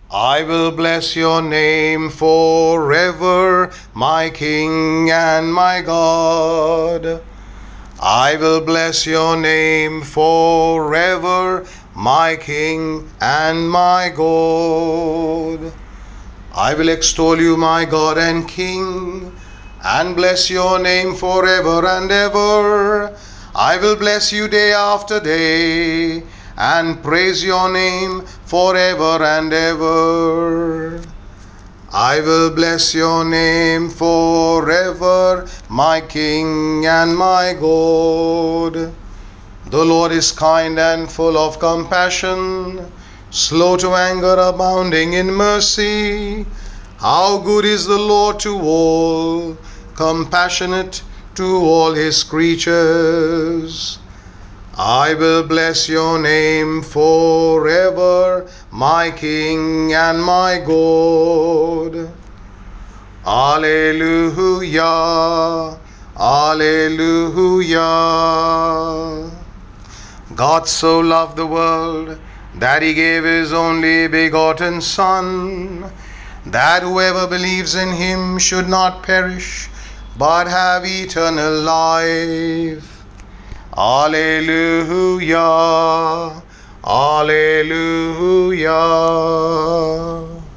I will bless your name forever, my King and my God. I will bless your name forever, my King and my God. I will extol you, my God and King, and bless your name forever and ever. I will bless you day after day, and praise your name forever and ever. I will bless your name forever, my King and my God. The Lord is kind and full of compassion, slow to anger, abounding in mercy. How good is the Lord to all, compassionate to all his creatures. I will bless your name forever, my King and my God. Alleluia, Alleluia. God so loved the world that he gave his only begotten Son, that whoever believes in him should not perish, but have eternal life. Alleluia, Alleluia.